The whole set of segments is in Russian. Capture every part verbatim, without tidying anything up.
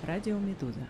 Радио Медуза.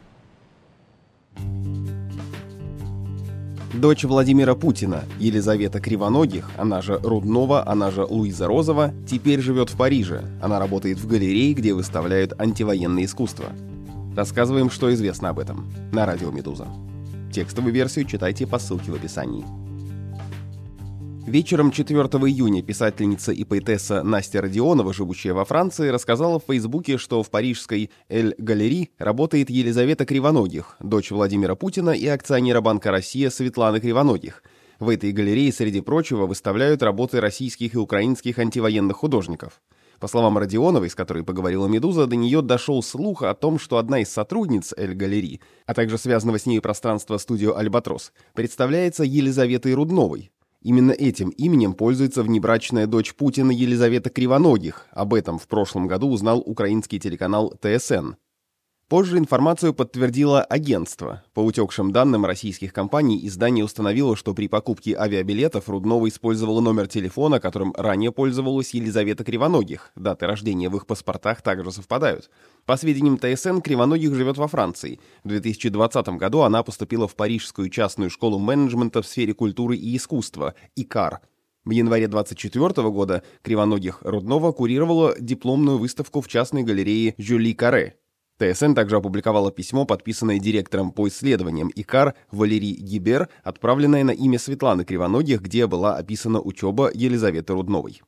Дочь Владимира Путина, Елизавета Кривоногих, она же Руднова, она же Луиза Розова, теперь живет в Париже. Она работает в галерее, где выставляют антивоенное искусство. Рассказываем, что известно об этом на Радио Медуза. Текстовую версию читайте по ссылке в описании. Вечером четвёртого июня писательница и поэтесса Настя Родионова, живущая во Франции, рассказала в Фейсбуке, что в парижской Эль Галери работает Елизавета Кривоногих, дочь Владимира Путина и акционера Банка Россия Светланы Кривоногих. В этой галерее, среди прочего, выставляют работы российских и украинских антивоенных художников. По словам Родионовой, с которой поговорила «Медуза», до нее дошел слух о том, что одна из сотрудниц Эль Галери, а также связанного с ней пространства студио «Альбатрос», представляется Елизаветой Рудновой. Именно этим именем пользуется внебрачная дочь Путина Елизавета Кривоногих. Об этом в прошлом году узнал украинский телеканал Тэ Эс Эн. Позже информацию подтвердило агентство. По утекшим данным российских компаний, издание установило, что при покупке авиабилетов Руднова использовала номер телефона, которым ранее пользовалась Елизавета Кривоногих. Даты рождения в их паспортах также совпадают. По сведениям Тэ Эс Эн, Кривоногих живет во Франции. В две тысячи двадцатом году она поступила в Парижскую частную школу менеджмента в сфере культуры и искусства «И К А Р». В январе двадцать четвёртого года Кривоногих Руднова курировала дипломную выставку в частной галерее Жюли Каре. Тэ Эс Эн также опубликовала письмо, подписанное директором по исследованиям И К А Р Валерий Гибер, отправленное на имя Светланы Кривоногих, где была описана учеба Елизаветы Рудновой.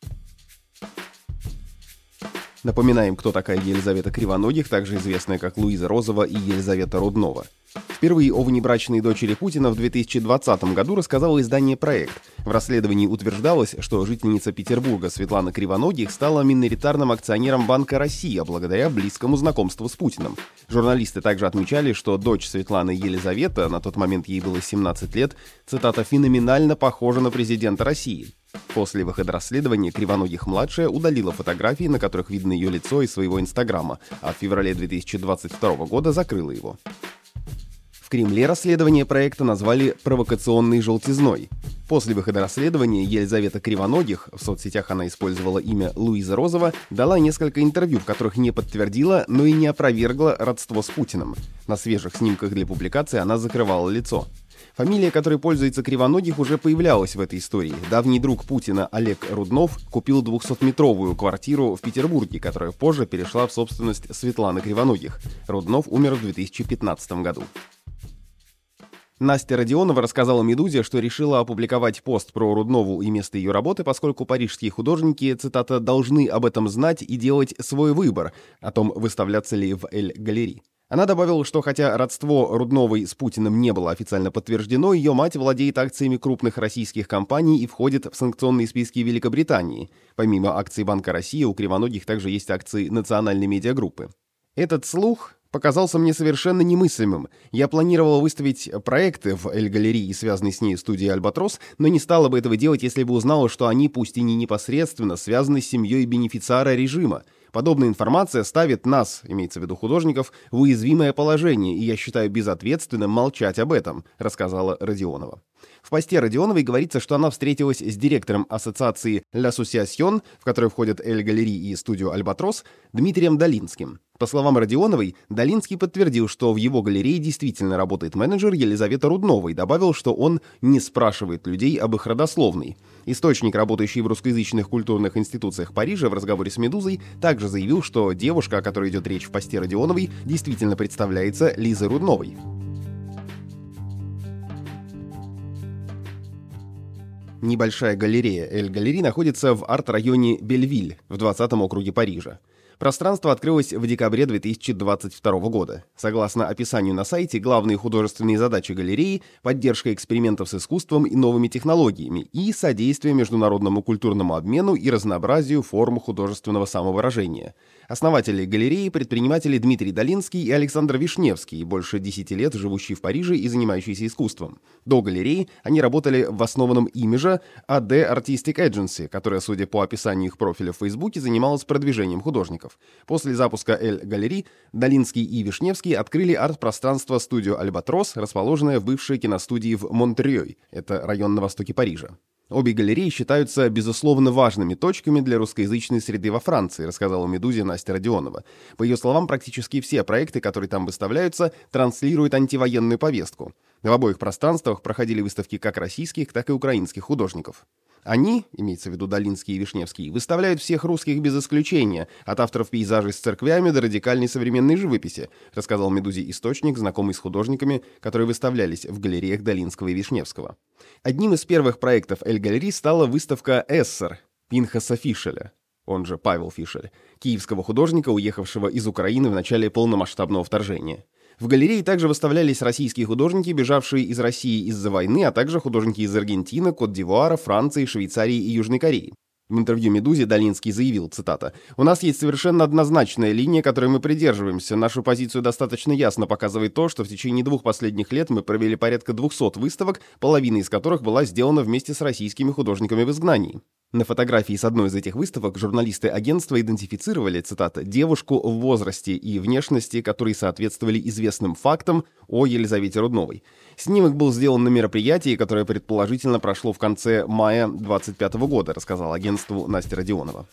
Напоминаем, кто такая Елизавета Кривоногих, также известная как Луиза Розова и Елизавета Руднова. Впервые о внебрачной дочери Путина в две тысячи двадцатом году рассказало издание «Проект». В расследовании утверждалось, что жительница Петербурга Светлана Кривоногих стала миноритарным акционером Банка Россия благодаря близкому знакомству с Путиным. Журналисты также отмечали, что дочь Светланы Елизавета, на тот момент ей было семнадцать лет, цитата, «феноменально похожа на президента России». После выхода расследования Кривоногих-младшая удалила фотографии, на которых видно ее лицо, из своего инстаграма, а в феврале две тысячи двадцать второго года закрыла его. В Кремле расследование проекта назвали «провокационной желтизной». После выхода расследования Елизавета Кривоногих, в соцсетях она использовала имя Луиза Розова, дала несколько интервью, в которых не подтвердила, но и не опровергла родство с Путиным. На свежих снимках для публикации она закрывала лицо. Фамилия, которой пользуется Кривоногих, уже появлялась в этой истории. Давний друг Путина Олег Руднов купил двухсотметровую квартиру в Петербурге, которая позже перешла в собственность Светланы Кривоногих. Руднов умер в две тысячи пятнадцатом году. Настя Родионова рассказала «Медузе», что решила опубликовать пост про Руднову и место ее работы, поскольку парижские художники, цитата, «должны об этом знать и делать свой выбор», о том, выставляться ли в Эль Галери. Она добавила, что хотя родство Рудновой с Путиным не было официально подтверждено, ее мать владеет акциями крупных российских компаний и входит в санкционные списки Великобритании. Помимо акций Банка России, у Кривоногих также есть акции национальной медиагруппы. Этот слух показался мне совершенно немыслимым. Я планировала выставить проекты в Эль Галерии и связанной с ней студии «Альбатрос», но не стала бы этого делать, если бы узнала, что они, пусть и не непосредственно, связаны с семьей бенефициара режима. Подобная информация ставит нас, имеется в виду художников, в уязвимое положение, и я считаю безответственным молчать об этом, рассказала Родионова. В посте Родионовой говорится, что она встретилась с директором ассоциации «L'Association», в которой входят Эль Галери и студио «Альбатрос», Дмитрием Долинским. По словам Родионовой, Долинский подтвердил, что в его галерее действительно работает менеджер Елизавета Руднова и добавил, что он не спрашивает людей об их родословной. Источник, работающий в русскоязычных культурных институциях Парижа, в разговоре с «Медузой» также заявил, что девушка, о которой идет речь в посте Родионовой, действительно представляется Лизой Рудновой. Небольшая галерея Эль Галери находится в арт-районе Бельвиль в двадцатом округе Парижа. Пространство открылось в декабре две тысячи двадцать второго года. Согласно описанию на сайте, главные художественные задачи галереи – поддержка экспериментов с искусством и новыми технологиями и содействие международному культурному обмену и разнообразию форм художественного самовыражения. Основатели галереи – предприниматели Дмитрий Долинский и Александр Вишневский, больше десяти лет живущие в Париже и занимающиеся искусством. До галереи они работали в основанном ими же эй ди Artistic Agency, которая, судя по описанию их профиля в Фейсбуке, занималась продвижением художников. После запуска Эль Галери Долинский и Вишневский открыли арт-пространство студио «Альбатрос», расположенное в бывшей киностудии в Монтрёй, это район на востоке Парижа. Обе галереи считаются, безусловно, важными точками для русскоязычной среды во Франции, рассказала «Медузе» Настя Родионова. По ее словам, практически все проекты, которые там выставляются, транслируют антивоенную повестку. В обоих пространствах проходили выставки как российских, так и украинских художников. Они, имеется в виду Долинский и Вишневский, выставляют всех русских без исключения, от авторов пейзажей с церквями до радикальной современной живописи, рассказал «Медузе» источник, знакомый с художниками, которые выставлялись в галереях Долинского и Вишневского. Одним из первых проектов «Эль-Галери» стала выставка «Эссер» Пинхаса Фишеля, он же Павел Фишель, киевского художника, уехавшего из Украины в начале полномасштабного вторжения. В галерее также выставлялись российские художники, бежавшие из России из-за войны, а также художники из Аргентины, Кот-д'Ивуара, Франции, Швейцарии и Южной Кореи. В интервью «Медузе» Долинский заявил, цитата, «У нас есть совершенно однозначная линия, которой мы придерживаемся. Нашу позицию достаточно ясно показывает то, что в течение двух последних лет мы провели порядка двухсот выставок, половина из которых была сделана вместе с российскими художниками в изгнании». На фотографии с одной из этих выставок журналисты агентства идентифицировали, цитата, «девушку в возрасте и внешности, которые соответствовали известным фактам о Елизавете Рудновой». Снимок был сделан на мероприятии, которое предположительно прошло в конце мая двадцать пятого года, рассказал агентству Настя Родионова.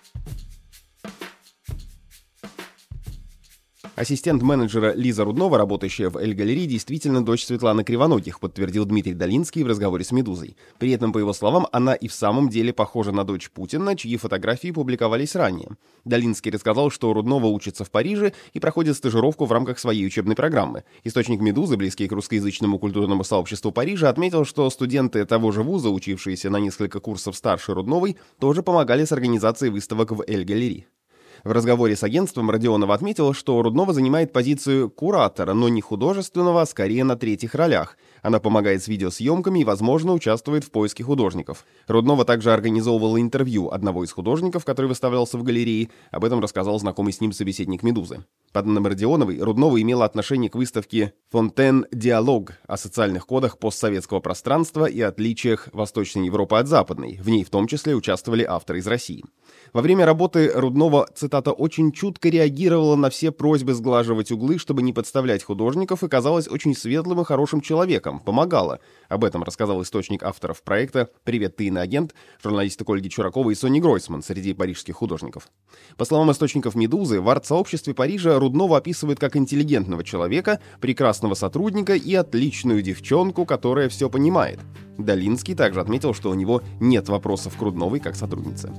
Ассистент менеджера Лиза Руднова, работающая в «Эль-Галери», действительно дочь Светланы Кривоногих, подтвердил Дмитрий Долинский в разговоре с «Медузой». При этом, по его словам, она и в самом деле похожа на дочь Путина, чьи фотографии публиковались ранее. Долинский рассказал, что Руднова учится в Париже и проходит стажировку в рамках своей учебной программы. Источник «Медузы», близкий к русскоязычному культурному сообществу Парижа, отметил, что студенты того же вуза, учившиеся на несколько курсов старше Рудновой, тоже помогали с организацией выставок в «Эль-Галери». В разговоре с агентством Родионова отметила, что Руднова занимает позицию куратора, но не художественного, а скорее на третьих ролях. Она помогает с видеосъемками и, возможно, участвует в поиске художников. Руднова также организовывала интервью одного из художников, который выставлялся в галерее. Об этом рассказал знакомый с ним собеседник «Медузы». По данным Родионовой, Руднова имела отношение к выставке «Фонтен Диалог» о социальных кодах постсоветского пространства и отличиях Восточной Европы от Западной. В ней в том числе участвовали авторы из России. Во время работы Руднова, цитата, «очень чутко реагировала на все просьбы сглаживать углы, чтобы не подставлять художников, и казалась очень светлым и хорошим человеком, помогала». Об этом рассказал источник авторов проекта «Привет, ты иноагент», журналисты Ольги Чураковой и Сони Гройсман среди парижских художников. По словам источников «Медузы», в арт-сообществе Парижа Руднова описывают как интеллигентного человека, прекрасного сотрудника и отличную девчонку, которая все понимает. Долинский также отметил, что у него нет вопросов к Рудновой как сотруднице.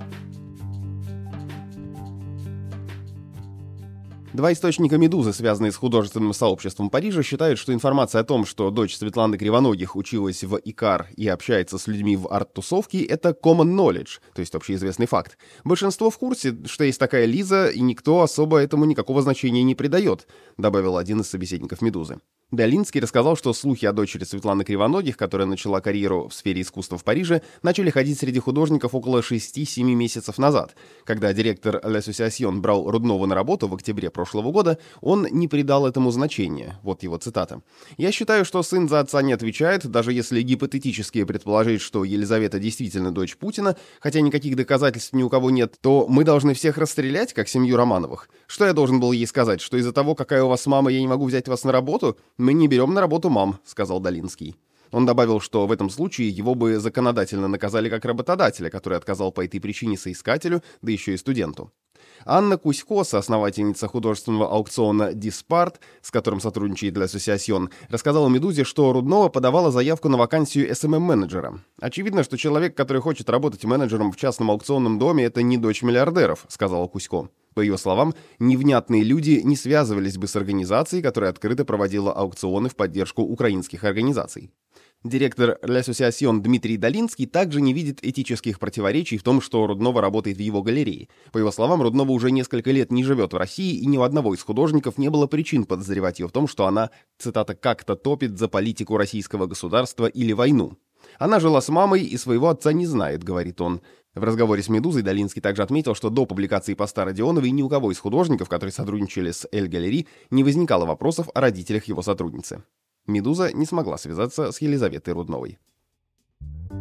Два источника «Медузы», связанные с художественным сообществом Парижа, считают, что информация о том, что дочь Светланы Кривоногих училась в ИКАР и общается с людьми в арт-тусовке, это common knowledge, то есть общеизвестный факт. Большинство в курсе, что есть такая Лиза, и никто особо этому никакого значения не придает, добавил один из собеседников «Медузы». Долинский рассказал, что слухи о дочери Светланы Кривоногих, которая начала карьеру в сфере искусства в Париже, начали ходить среди художников около шести-семи месяцев назад. Когда директор L'Association брал Руднову на работу в октябре прошлого года, он не придал этому значения. Вот его цитата. «Я считаю, что сын за отца не отвечает, даже если гипотетически предположить, что Елизавета действительно дочь Путина, хотя никаких доказательств ни у кого нет, то мы должны всех расстрелять, как семью Романовых. Что я должен был ей сказать, что из-за того, какая у вас мама, я не могу взять вас на работу? Мы не берем на работу мам», — сказал Долинский. Он добавил, что в этом случае его бы законодательно наказали как работодателя, который отказал по этой причине соискателю, да еще и студенту. Анна Кузько, соосновательница художественного аукциона «Диспарт», с которым сотрудничает L'Association, рассказала «Медузе», что Руднова подавала заявку на вакансию эс эм эм-менеджера. «Очевидно, что человек, который хочет работать менеджером в частном аукционном доме, это не дочь миллиардеров», — сказала Кузько. По ее словам, невнятные люди не связывались бы с организацией, которая открыто проводила аукционы в поддержку украинских организаций. Директор L'Association Дмитрий Долинский также не видит этических противоречий в том, что Руднова работает в его галерее. По его словам, Руднова уже несколько лет не живет в России, и ни у одного из художников не было причин подозревать ее в том, что она, цитата, «как-то топит за политику российского государства или войну». «Она жила с мамой и своего отца не знает», — говорит он. В разговоре с «Медузой» Долинский также отметил, что до публикации поста Родионовой ни у кого из художников, которые сотрудничали с «Эль-Галери», не возникало вопросов о родителях его сотрудницы. «Медуза» не смогла связаться с Елизаветой Рудновой.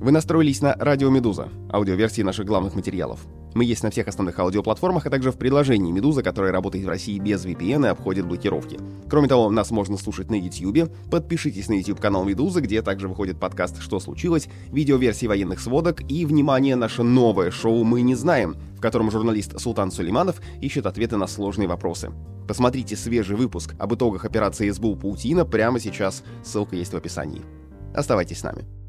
Вы настроились на «Радио Медуза», аудиоверсии наших главных материалов. Мы есть на всех основных аудиоплатформах, а также в приложении «Медуза», которое работает в России без ви пи эн и обходит блокировки. Кроме того, нас можно слушать на YouTube. Подпишитесь на YouTube-канал «Медуза», где также выходит подкаст «Что случилось?», видеоверсии военных сводок и, внимание, наше новое шоу «Мы не знаем», в котором журналист Султан Сулейманов ищет ответы на сложные вопросы. Посмотрите свежий выпуск об итогах операции эс бэ у «Паутина» прямо сейчас, ссылка есть в описании. Оставайтесь с нами.